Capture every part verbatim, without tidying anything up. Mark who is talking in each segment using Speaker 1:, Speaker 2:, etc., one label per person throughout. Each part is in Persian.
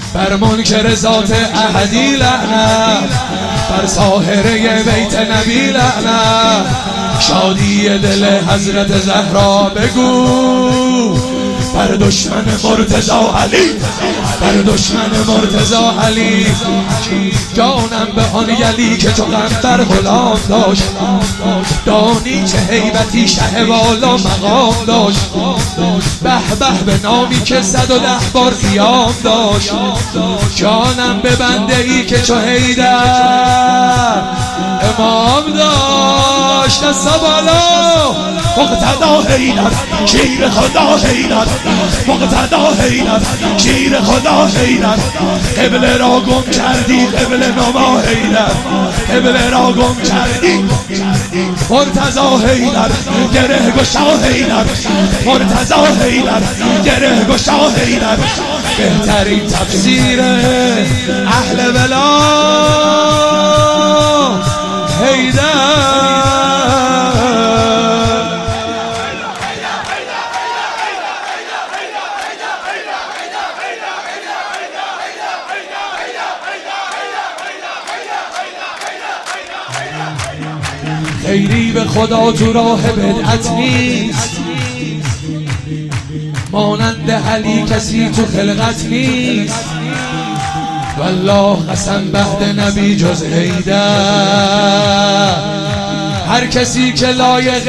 Speaker 1: بر منکر ذات احدی لعنت، بر ساحره بیت نبی لعنت. شادی دل حضرت زهرا بگو، بر دشمن مرتضی علی، بر دشمن مرتضی علی. جانم به آن یلی که چو قنبر غلام داشت، دانی چه هیبتی شه والا مقام داشت. به به به نامی که صد و ده بار قیام داشت. جانم به بنده ای که چو حیدر امام داشت. دستا بالا مقتدا حیدر، شیر خدا حیدر، مقتدا حیدر، شیر خدا حیدر. قبله را گم کردی قبله نما حیدر، قبله را گم کردی مرتضی حیدر. گره گشا حیدر، مرتضی حیدر، گره گشا حیدر. بهترین تفسیر اهل بلا حیدر. خیری به خدا تو راه بدعت نیست، مانند علی کسی تو خلقت نیست. والله قسم بعد نبی جز حیدر. هر کسی که لایق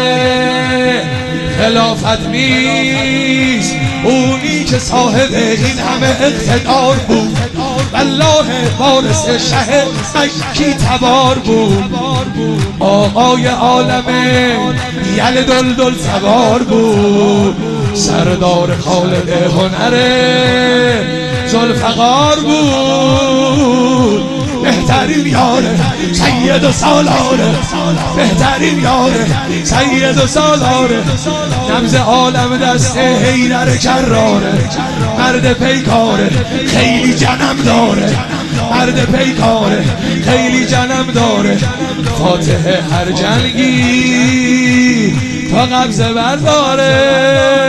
Speaker 1: خلافت نیست، اونی که صاحب این همه اقتدار بود. والله وارث شه مکی تبار بود. آقای عالمه یل دل دل سوار بود. سردار خالد هنر ذوالفقار بود. بهترین یاره سید و سالاره، بهترین یاره سید و سالاره. نبض عالم دست حیدر کراره. مرد پیکاره خیلی جنم داره، مرد پیکاره خیلی جنم داره. فاتح هر جنگی تا قبضه برداره.